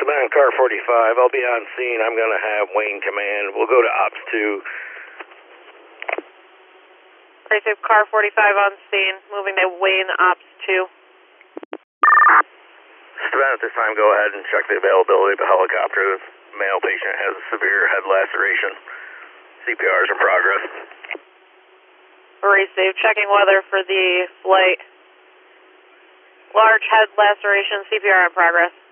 Esteban, car 45. I'll be on scene. I'm going to have Wayne come in. We'll go to Ops 2. Precinct car 45 on scene. Moving to Wayne Ops 2. Esteban, at this time, go ahead and check the availability of the helicopter. This male patient has a severe head laceration. CPR is in progress. Receive. Checking weather for the flight. Large head laceration. CPR in progress.